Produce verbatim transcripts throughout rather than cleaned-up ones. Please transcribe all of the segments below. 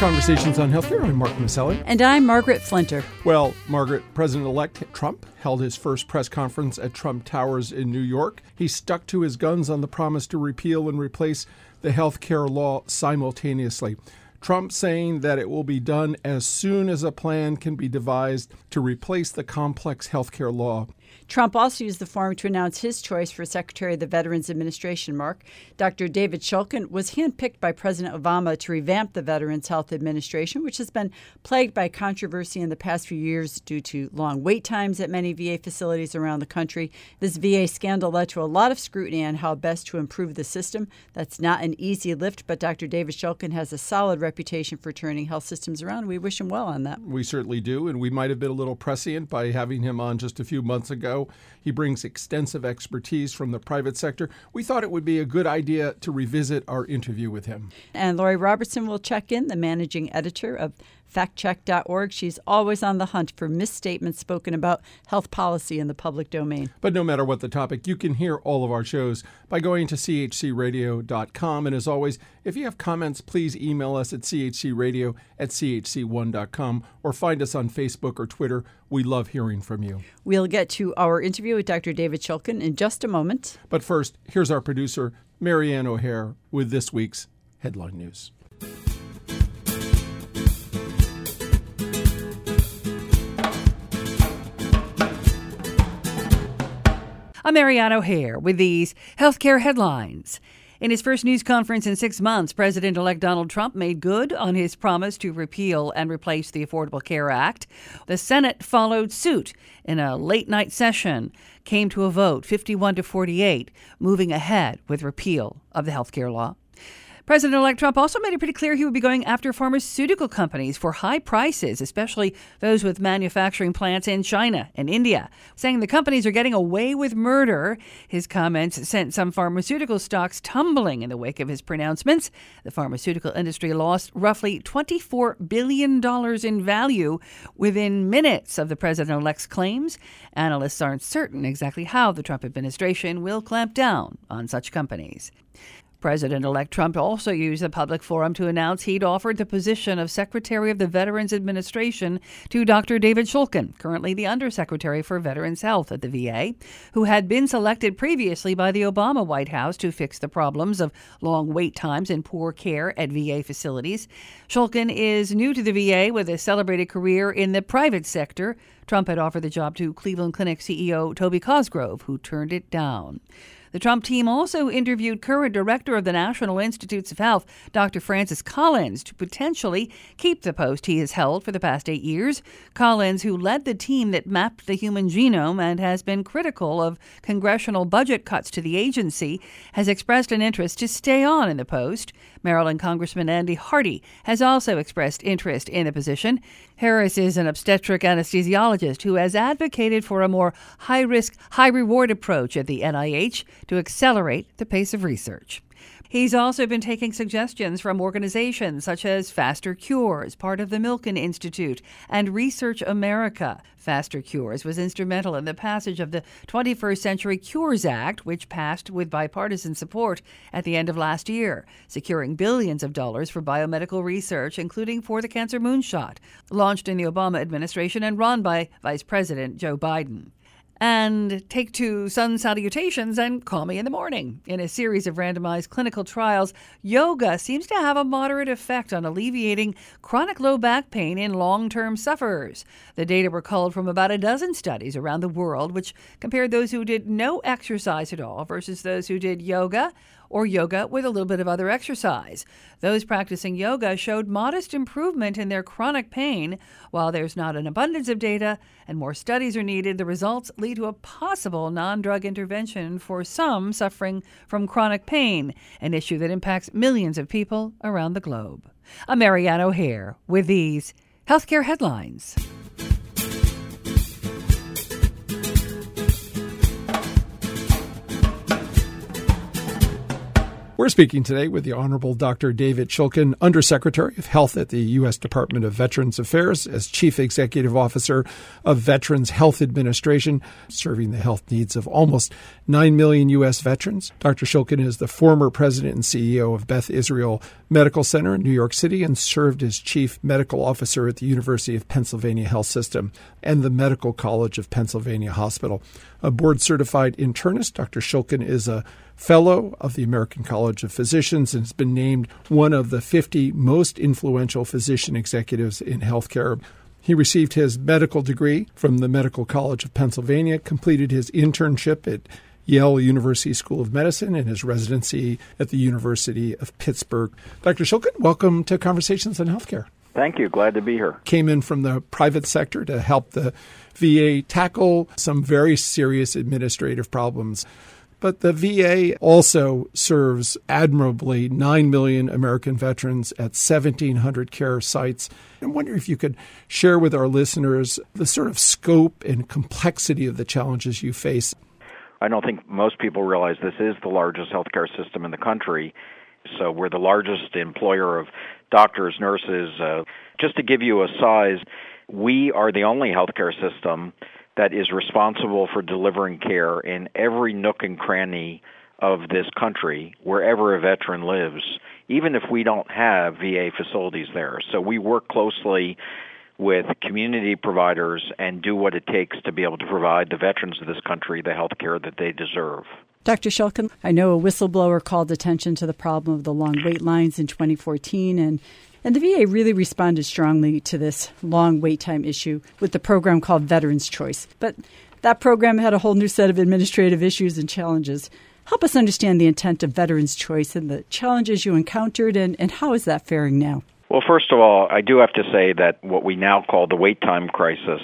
Conversations on Healthcare. I'm Mark Maselli. And I'm Margaret Flinter. Well, Margaret, President-elect Trump held his first press conference at Trump Towers in New York. He stuck to his guns on the promise to repeal and replace the healthcare law simultaneously. Trump saying that it will be done as soon as a plan can be devised to replace the complex healthcare law. Trump also used the forum to announce his choice for Secretary of the Veterans Administration, Mark. Doctor David Shulkin was handpicked by President Obama to revamp the Veterans Health Administration, which has been plagued by controversy in the past few years due to long wait times at many V A facilities around the country. This V A scandal led to a lot of scrutiny on how best to improve the system. That's not an easy lift, but Doctor David Shulkin has a solid reputation for turning health systems around. We wish him well on that. We certainly do, and we might have been a little prescient by having him on just a few months ago. He brings extensive expertise from the private sector. We thought it would be a good idea to revisit our interview with him. And Lori Robertson will check in, the managing editor of fact check dot org. She's always on the hunt for misstatements spoken about health policy in the public domain. But no matter what the topic, you can hear all of our shows by going to c h c radio dot com. And as always, if you have comments, please email us at c h c radio at c h c one dot com or find us on Facebook or Twitter. We love hearing from you. We'll get to our interview with Doctor David Shulkin in just a moment. But first, here's our producer, Marianne O'Hare, with this week's headline news. I'm Marianne O'Hare with these healthcare headlines. In his first news conference in six months, President-elect Donald Trump made good on his promise to repeal and replace the Affordable Care Act. The Senate followed suit in a late-night session, came to a vote fifty-one to forty-eight, moving ahead with repeal of the healthcare law. President-elect Trump also made it pretty clear he would be going after pharmaceutical companies for high prices, especially those with manufacturing plants in China and India, saying the companies are getting away with murder. His comments sent some pharmaceutical stocks tumbling in the wake of his pronouncements. The pharmaceutical industry lost roughly twenty-four billion dollars in value within minutes of the president-elect's claims. Analysts aren't certain exactly how the Trump administration will clamp down on such companies. President-elect Trump also used the public forum to announce he'd offered the position of Secretary of the Veterans Administration to Doctor David Shulkin, currently the Undersecretary for Veterans Health at the V A, who had been selected previously by the Obama White House to fix the problems of long wait times and poor care at V A facilities. Shulkin is new to the V A with a celebrated career in the private sector. Trump had offered the job to Cleveland Clinic C E O Toby Cosgrove, who turned it down. The Trump team also interviewed current director of the National Institutes of Health, Doctor Francis Collins, to potentially keep the post he has held for the past eight years. Collins, who led the team that mapped the human genome and has been critical of congressional budget cuts to the agency, has expressed an interest to stay on in the post. Maryland Congressman Andy Hardy has also expressed interest in the position. Harris is an obstetric anesthesiologist who has advocated for a more high-risk, high-reward approach at the N I H to accelerate the pace of research. He's also been taking suggestions from organizations such as Faster Cures, part of the Milken Institute, and Research America. Faster Cures was instrumental in the passage of the twenty-first Century Cures Act, which passed with bipartisan support at the end of last year, securing billions of dollars for biomedical research, including for the cancer moonshot, launched in the Obama administration and run by Vice President Joe Biden. And take two sun salutations and call me in the morning. In a series of randomized clinical trials, yoga seems to have a moderate effect on alleviating chronic low back pain in long-term sufferers. The data were culled from about a dozen studies around the world, which compared those who did no exercise at all versus those who did yoga or yoga with a little bit of other exercise. Those practicing yoga showed modest improvement in their chronic pain. While there's not an abundance of data and more studies are needed, the results lead to a possible non-drug intervention for some suffering from chronic pain, an issue that impacts millions of people around the globe. I'm Marianne O'Hare with these healthcare headlines. We're speaking today with the Honorable Doctor David Shulkin, Undersecretary of Health at the U S Department of Veterans Affairs, as Chief Executive Officer of Veterans Health Administration, serving the health needs of almost nine million U S veterans. Doctor Shulkin is the former president and C E O of Beth Israel Medical Center in New York City and served as Chief Medical Officer at the University of Pennsylvania Health System and the Medical College of Pennsylvania Hospital. A board-certified internist, Doctor Shulkin is a fellow of the American College of Physicians and has been named one of the fifty most influential physician executives in healthcare. He received his medical degree from the Medical College of Pennsylvania, completed his internship at Yale University School of Medicine and his residency at the University of Pittsburgh. Doctor Shulkin, welcome to Conversations on Healthcare. Thank you. Glad to be here. Came in from the private sector to help the V A tackle some very serious administrative problems. But the V A also serves admirably nine million American veterans at seventeen hundred care sites. I wonder if you could share with our listeners the sort of scope and complexity of the challenges you face. I don't think most people realize this is the largest healthcare system in the country. So we're the largest employer of doctors, nurses. Uh, just to give you a size, we are the only healthcare system that is responsible for delivering care in every nook and cranny of this country, wherever a veteran lives, even if we don't have V A facilities there. So we work closely with community providers and do what it takes to be able to provide the veterans of this country the health care that they deserve. Doctor Shulkin, I know a whistleblower called attention to the problem of the long wait lines in twenty fourteen, and And the V A really responded strongly to this long wait time issue with the program called Veterans Choice. But that program had a whole new set of administrative issues and challenges. Help us understand the intent of Veterans Choice and the challenges you encountered, and, and how is that faring now? Well, first of all, I do have to say that what we now call the wait time crisis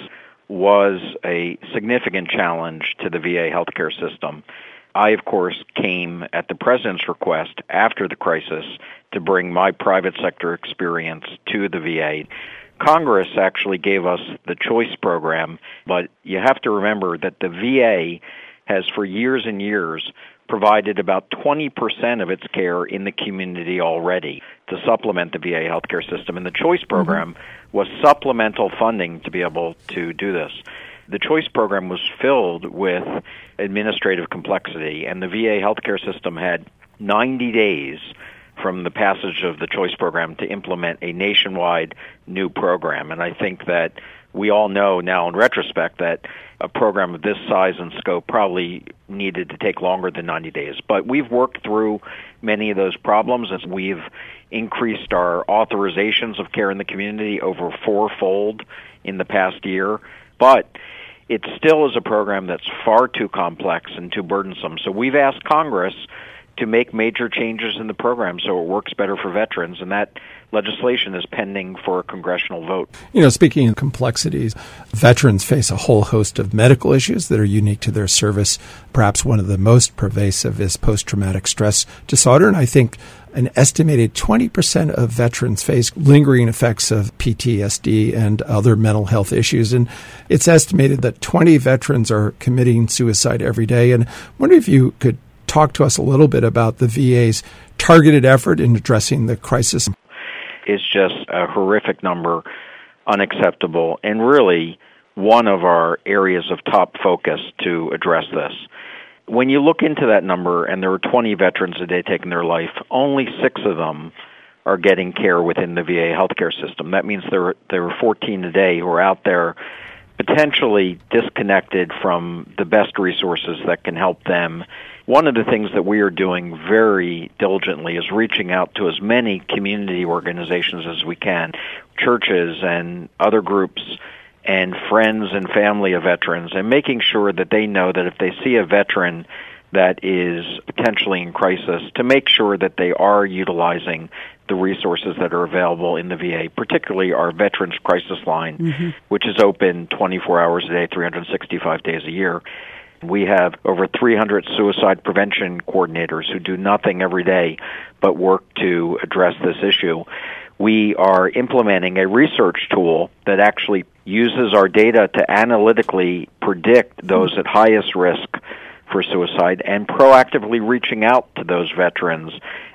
was a significant challenge to the V A healthcare system. I, of course, came at the President's request after the crisis to bring my private sector experience to the V A. Congress actually gave us the choice program, but you have to remember that the V A has for years and years provided about twenty percent of its care in the community already to supplement the V A healthcare system. And the choice program mm-hmm. was supplemental funding to be able to do this. The choice program was filled with administrative complexity, and the V A healthcare system had ninety days from the passage of the choice program to implement a nationwide new program. And I think that we all know now in retrospect that a program of this size and scope probably needed to take longer than ninety days. But we've worked through many of those problems as we've increased our authorizations of care in the community over fourfold in the past year. But it still is a program that's far too complex and too burdensome. So we've asked Congress to make major changes in the program so it works better for veterans, and that legislation is pending for a congressional vote. You know, speaking of complexities, veterans face a whole host of medical issues that are unique to their service. Perhaps one of the most pervasive is post-traumatic stress disorder, and I think an estimated twenty percent of veterans face lingering effects of P T S D and other mental health issues. And it's estimated that twenty veterans are committing suicide every day. And I wonder if you could talk to us a little bit about the V A's targeted effort in addressing the crisis. It's just a horrific number, unacceptable, and really one of our areas of top focus to address this. When you look into that number, and there are twenty veterans a day taking their life, only six of them are getting care within the V A healthcare system. That means there are, there are fourteen a day who are out there potentially disconnected from the best resources that can help them. One of the things that we are doing very diligently is reaching out to as many community organizations as we can, churches and other groups and friends and family of veterans, and making sure that they know that if they see a veteran that is potentially in crisis, to make sure that they are utilizing the resources that are available in the V A, particularly our Veterans Crisis Line, mm-hmm. which is open twenty-four hours a day, three hundred sixty-five days a year. We have over three hundred suicide prevention coordinators who do nothing every day but work to address this issue. We are implementing a research tool that actually uses our data to analytically predict those at highest risk for suicide and proactively reaching out to those veterans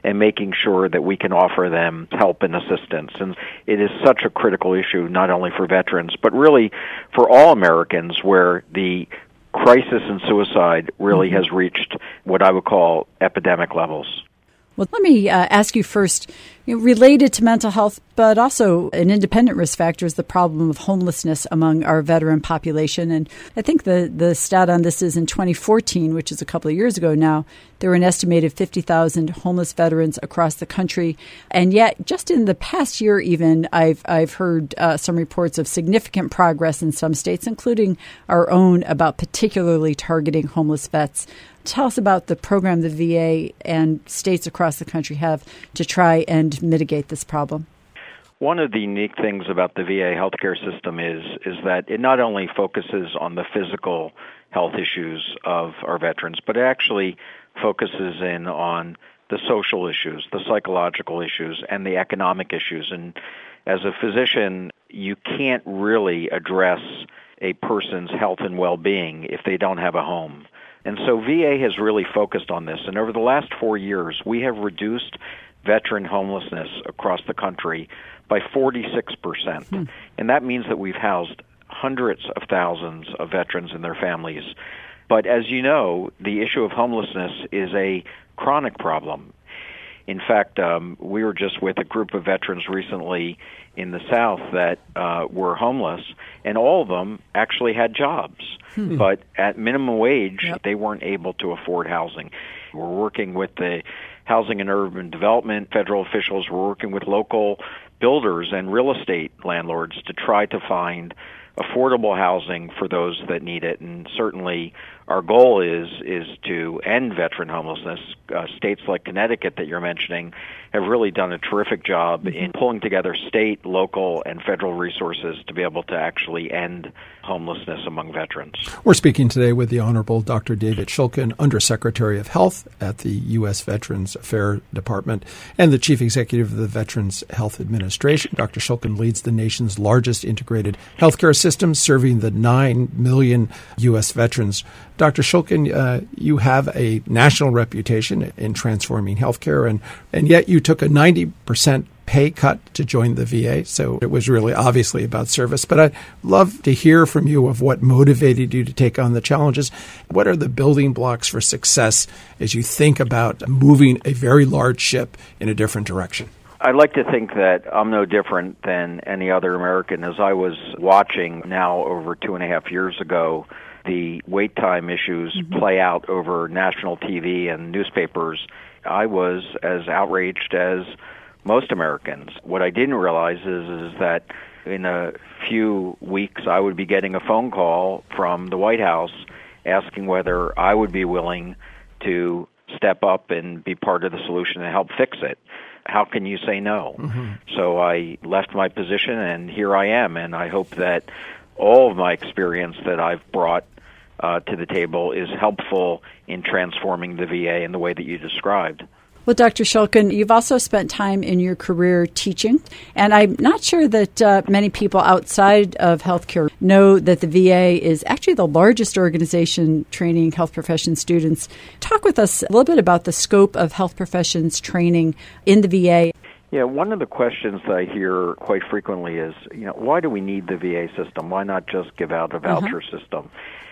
and making sure that we can offer them help and assistance. And it is such a critical issue, not only for veterans, but really for all Americans, where the crisis in suicide really mm-hmm. has reached what I would call epidemic levels. Well, let me uh, ask you first, you know, related to mental health, but also an independent risk factor is the problem of homelessness among our veteran population. And I think the, the stat on this is in twenty fourteen, which is a couple of years ago now, there were an estimated fifty thousand homeless veterans across the country. And yet, just in the past year even, I've, I've heard uh, some reports of significant progress in some states, including our own, about particularly targeting homeless vets. Tell us about the program the V A and states across the country have to try and mitigate this problem. One of the unique things about the V A healthcare system is is that it not only focuses on the physical health issues of our veterans, but it actually focuses in on the social issues, the psychological issues, and the economic issues. And as a physician, you can't really address a person's health and well-being if they don't have a home. And so V A has really focused on this. And over the last four years, we have reduced veteran homelessness across the country by forty-six percent. Hmm. And that means that we've housed hundreds of thousands of veterans and their families. But as you know, the issue of homelessness is a chronic problem. In fact, um, we were just with a group of veterans recently in the South that uh, were homeless, and all of them actually had jobs. Hmm. But at minimum wage, yep. they weren't able to afford housing. We're working with the Housing and Urban Development federal officials. We're working with local builders and real estate landlords to try to find affordable housing for those that need it. And certainly our goal is is to end veteran homelessness. Uh, states like Connecticut that you're mentioning have really done a terrific job mm-hmm. in pulling together state, local, and federal resources to be able to actually end homelessness among veterans. We're speaking today with the Honorable Doctor David Shulkin, Undersecretary of Health at the U S Veterans Affairs Department and the Chief Executive of the Veterans Health Administration. Doctor Shulkin leads the nation's largest integrated healthcare system, serving the nine million U S veterans. Doctor Shulkin, uh, you have a national reputation in transforming healthcare, and, and yet you took a ninety percent pay cut to join the V A, so it was really obviously about service. But I'd love to hear from you of what motivated you to take on the challenges. What are the building blocks for success as you think about moving a very large ship in a different direction? I'd like to think that I'm no different than any other American. As I was watching now over two and a half years ago, the wait time issues mm-hmm. play out over national T V and newspapers, I was as outraged as most Americans. What I didn't realize is, is that in a few weeks I would be getting a phone call from the White House asking whether I would be willing to step up and be part of the solution and help fix it. How can you say no? Mm-hmm. So I left my position, and here I am, and I hope that all of my experience that I've brought uh, to the table is helpful in transforming the V A in the way that you described. Well, Doctor Shulkin, you've also spent time in your career teaching, and I'm not sure that uh, many people outside of healthcare know that the V A is actually the largest organization training health profession students. Talk with us a little bit about the scope of health professions training in the V A. Yeah, one of the questions that I hear quite frequently is, you know, why do we need the V A system? Why not just give out a voucher uh-huh. system?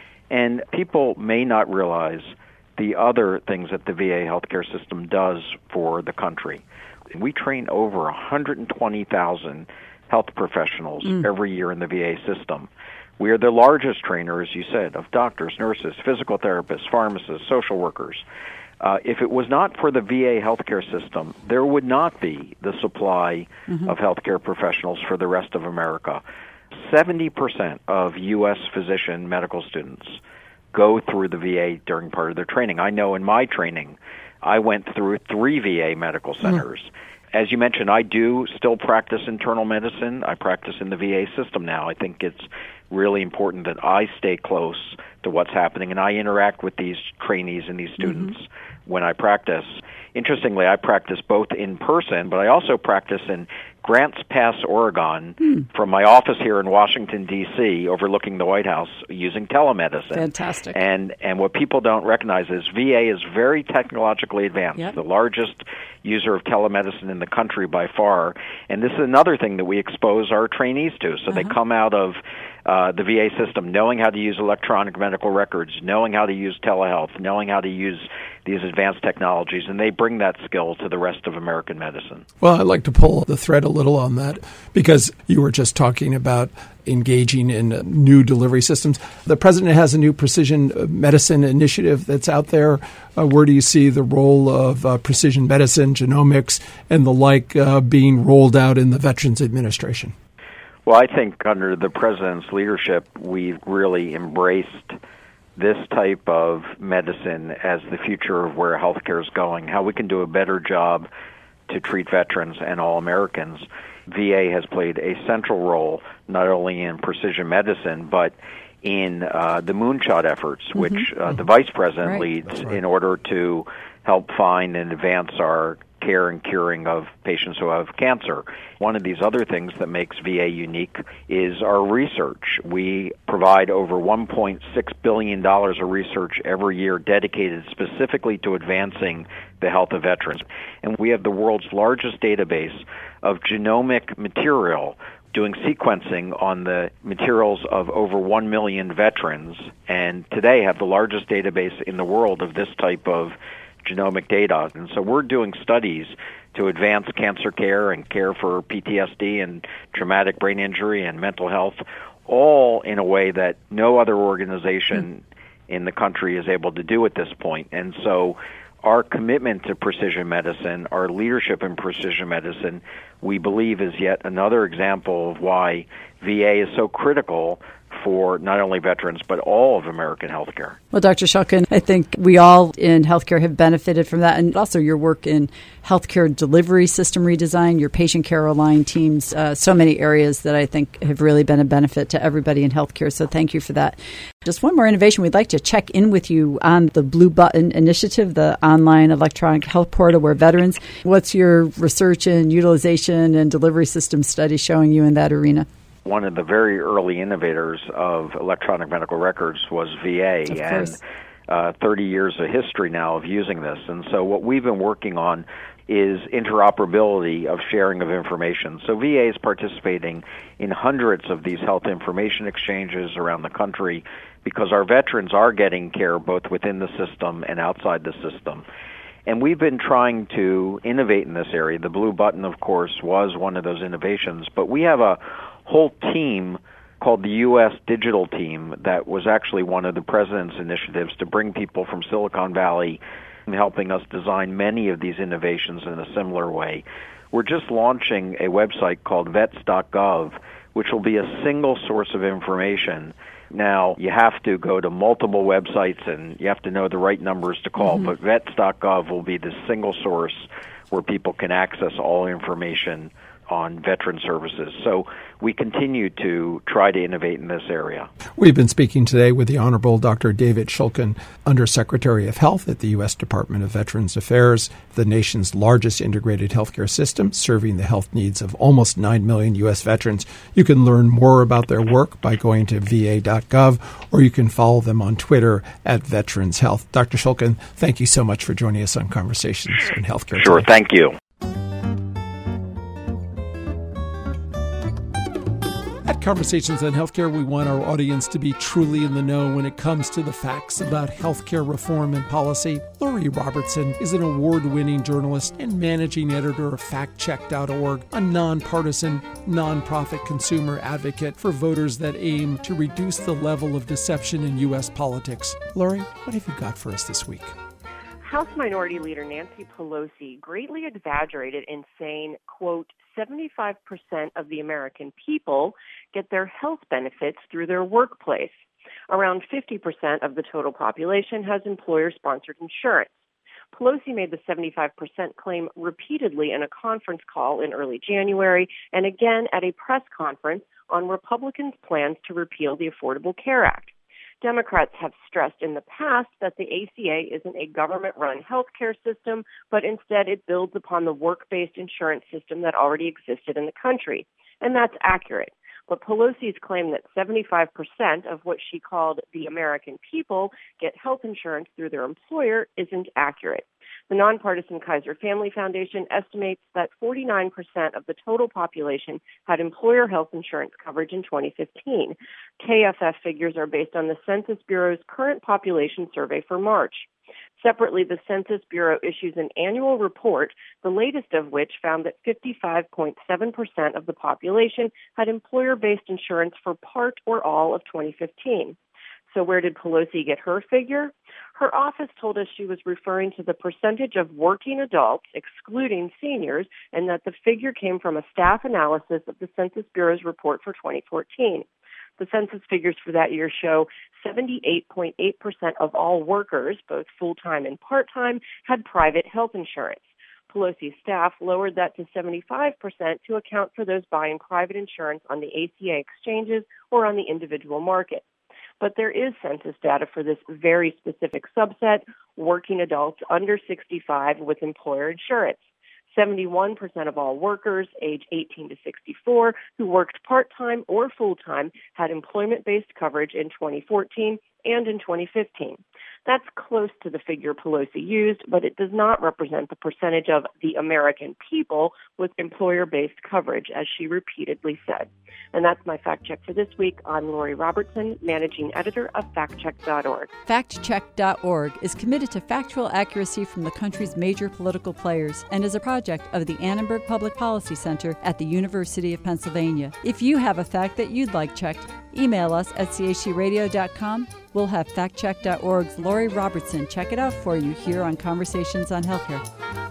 And people may not realize the other things that the V A healthcare system does for the country. We train over one hundred twenty thousand health professionals mm. every year in the V A system. We are the largest trainer, as you said, of doctors, nurses, physical therapists, pharmacists, social workers. Uh, if it was not for the V A healthcare system, there would not be the supply mm-hmm. of healthcare professionals for the rest of America. seventy percent of U S physician medical students go through the V A during part of their training. I know in my training, I went through three V A medical centers. Mm. As you mentioned, I do still practice internal medicine. I practice in the V A system now. I think it's really important that I stay close to what's happening, and I interact with these trainees and these students mm-hmm. when I practice. Interestingly, I practice both in person, but I also practice in Grants Pass, Oregon, mm. from my office here in Washington, D C, overlooking the White House, using telemedicine. Fantastic. And and what people don't recognize is V A is very technologically advanced, yep. the largest user of telemedicine in the country by far. And this is another thing that we expose our trainees to. So uh-huh. they come out of uh, the V A system knowing how to use electronic medical records, knowing how to use telehealth, knowing how to use these advanced technologies, and they bring that skill to the rest of American medicine. Well, I'd like to pull the thread a little on that because you were just talking about engaging in new delivery systems. The president has a new precision medicine initiative that's out there. Uh, where do you see the role of uh, precision medicine, genomics, and the like uh, being rolled out in the Veterans Administration? Well, I think under the president's leadership, we've really embraced this type of medicine as the future of where healthcare is going, how we can do a better job to treat veterans and all Americans. V A has played a central role not only in precision medicine, but in uh, the moonshot efforts, mm-hmm. which uh, the vice president right. leads right. in order to help find and advance our care and curing of patients who have cancer. One of these other things that makes V A unique is our research. We provide over one point six billion dollars of research every year dedicated specifically to advancing the health of veterans. And we have the world's largest database of genomic material doing sequencing on the materials of over one million veterans, and today have the largest database in the world of this type of genomic data. And so we're doing studies to advance cancer care and care for P T S D and traumatic brain injury and mental health, all in a way that no other organization mm. in the country is able to do at this point. And so our commitment to precision medicine, our leadership in precision medicine, we believe is yet another example of why V A is so critical for not only veterans, but all of American healthcare. Well, Doctor Shulkin, I think we all in healthcare have benefited from that, and also your work in healthcare delivery system redesign, your patient care aligned teams, uh, so many areas that I think have really been a benefit to everybody in healthcare. So thank you for that. Just one more innovation. We'd like to check in with you on the Blue Button Initiative, the online electronic health portal where veterans. What's your research and utilization and delivery system study showing you in that arena? One of the very early innovators of electronic medical records was V A, and uh, thirty years of history now of using this. And so what we've been working on is interoperability of sharing of information. So V A is participating in hundreds of these health information exchanges around the country because our veterans are getting care both within the system and outside the system. And we've been trying to innovate in this area. The Blue Button, of course, was one of those innovations, but we have a whole team called the U S Digital Team that was actually one of the president's initiatives to bring people from Silicon Valley and helping us design many of these innovations in a similar way. We're just launching a website called vets dot gov, which will be a single source of information. Now, you have to go to multiple websites and you have to know the right numbers to call, mm-hmm. but vets dot gov will be the single source where people can access all information on veteran services. So we continue to try to innovate in this area. We've been speaking today with the Honorable Doctor David Shulkin, Undersecretary of Health at the U S Department of Veterans Affairs, the nation's largest integrated healthcare system, serving the health needs of almost nine million U S veterans. You can learn more about their work by going to V A dot gov, or you can follow them on Twitter at Veterans Health. Doctor Shulkin, thank you so much for joining us on Conversations in Healthcare. Sure, today. Thank you. At Conversations on Healthcare, we want our audience to be truly in the know when it comes to the facts about healthcare reform and policy. Lori Robertson is an award-winning journalist and managing editor of fact check dot org, a nonpartisan, nonprofit consumer advocate for voters that aim to reduce the level of deception in U S politics. Lori, what have you got for us this week? House Minority Leader Nancy Pelosi greatly exaggerated in saying, quote, seventy-five percent of the American people get their health benefits through their workplace. Around fifty percent of the total population has employer-sponsored insurance. Pelosi made the seventy-five percent claim repeatedly in a conference call in early January and again at a press conference on Republicans' plans to repeal the Affordable Care Act. Democrats have stressed in the past that the A C A isn't a government-run healthcare system, but instead it builds upon the work-based insurance system that already existed in the country. And that's accurate. But Pelosi's claim that seventy-five percent of what she called the American people get health insurance through their employer isn't accurate. The nonpartisan Kaiser Family Foundation estimates that forty-nine percent of the total population had employer health insurance coverage in twenty fifteen. K F F figures are based on the Census Bureau's current population survey for March. Separately, the Census Bureau issues an annual report, the latest of which found that fifty-five point seven percent of the population had employer-based insurance for part or all of twenty fifteen. So where did Pelosi get her figure? Her office told us she was referring to the percentage of working adults, excluding seniors, and that the figure came from a staff analysis of the Census Bureau's report for twenty fourteen. The census figures for that year show seventy-eight point eight percent of all workers, both full-time and part-time, had private health insurance. Pelosi's staff lowered that to seventy-five percent to account for those buying private insurance on the A C A exchanges or on the individual market. But there is census data for this very specific subset, working adults under sixty-five with employer insurance. seventy-one percent of all workers age eighteen to sixty-four who worked part-time or full-time had employment-based coverage in twenty fourteen and in twenty fifteen. That's close to the figure Pelosi used, but it does not represent the percentage of the American people with employer-based coverage, as she repeatedly said. And that's my fact check for this week. I'm Lori Robertson, managing editor of fact check dot org. fact check dot org is committed to factual accuracy from the country's major political players and is a project of the Annenberg Public Policy Center at the University of Pennsylvania. If you have a fact that you'd like checked, email us at c h c radio dot com. We'll have fact check dot org's Lori Robertson check it out for you here on Conversations on Healthcare.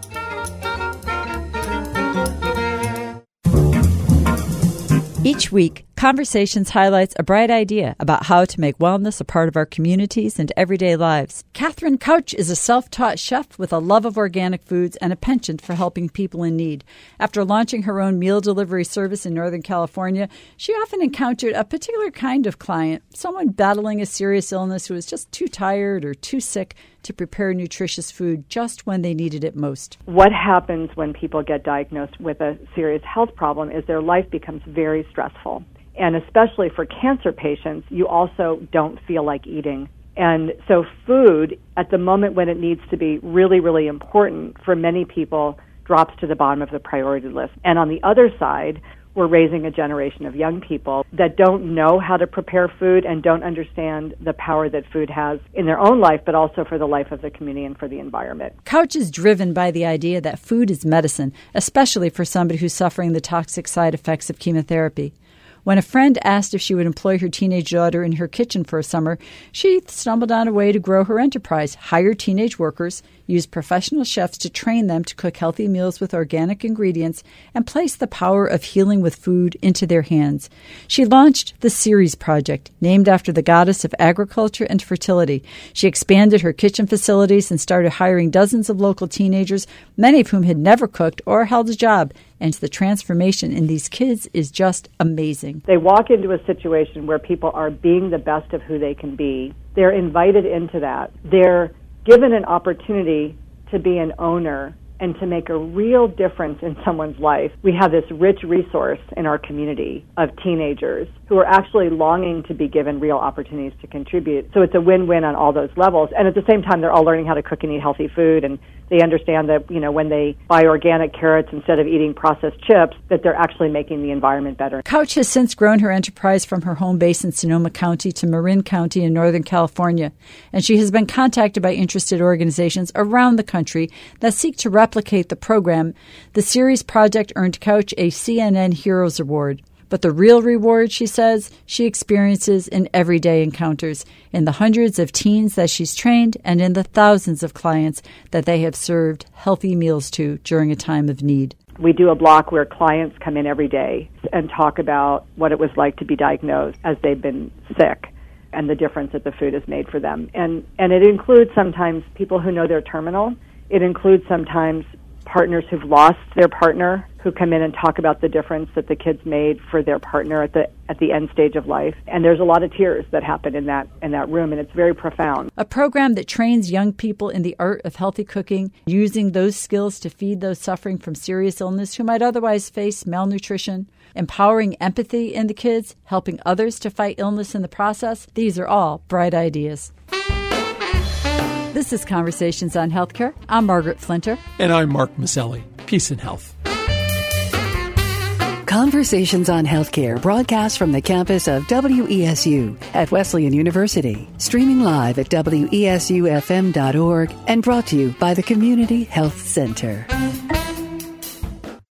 Each week, Conversations highlights a bright idea about how to make wellness a part of our communities and everyday lives. Catherine Couch is a self-taught chef with a love of organic foods and a penchant for helping people in need. After launching her own meal delivery service in Northern California, she often encountered a particular kind of client, someone battling a serious illness who was just too tired or too sick to prepare nutritious food just when they needed it most. What happens when people get diagnosed with a serious health problem is their life becomes very stressful. And especially for cancer patients, you also don't feel like eating. And so food, at the moment when it needs to be really, really important, for many people, drops to the bottom of the priority list. And on the other side, we're raising a generation of young people that don't know how to prepare food and don't understand the power that food has in their own life, but also for the life of the community and for the environment. Couch is driven by the idea that food is medicine, especially for somebody who's suffering the toxic side effects of chemotherapy. When a friend asked if she would employ her teenage daughter in her kitchen for a summer, she stumbled on a way to grow her enterprise, hire teenage workers, use professional chefs to train them to cook healthy meals with organic ingredients, and place the power of healing with food into their hands. She launched the Ceres Project, named after the goddess of agriculture and fertility. She expanded her kitchen facilities and started hiring dozens of local teenagers, many of whom had never cooked or held a job. And the transformation in these kids is just amazing. They walk into a situation where people are being the best of who they can be. They're invited into that. They're given an opportunity to be an owner and to make a real difference in someone's life. We have this rich resource in our community of teenagers who are actually longing to be given real opportunities to contribute. So it's a win-win on all those levels. And at the same time, they're all learning how to cook and eat healthy food, and they understand that, you know, when they buy organic carrots instead of eating processed chips, that they're actually making the environment better. Couch has since grown her enterprise from her home base in Sonoma County to Marin County in Northern California, and she has been contacted by interested organizations around the country that seek to replicate the program. The Ceres Project earned Couch a C N N Heroes Award. But the real reward, she says, she experiences in everyday encounters, in the hundreds of teens that she's trained and in the thousands of clients that they have served healthy meals to during a time of need. We do a block where clients come in every day and talk about what it was like to be diagnosed as they've been sick and the difference that the food has made for them. And, and it includes sometimes people who know they're terminal. It includes sometimes partners who've lost their partner who come in and talk about the difference that the kids made for their partner at the at the end stage of life. And there's a lot of tears that happen in that in that room, and it's very profound. A program that trains young people in the art of healthy cooking, using those skills to feed those suffering from serious illness who might otherwise face malnutrition, empowering empathy in the kids, helping others to fight illness in the process. These are all bright ideas. This is Conversations on Healthcare. I'm Margaret Flinter. And I'm Mark Maselli. Peace and health. Conversations on Healthcare broadcast from the campus of W E S U at Wesleyan University. Streaming live at W E S U F M dot org and brought to you by the Community Health Center.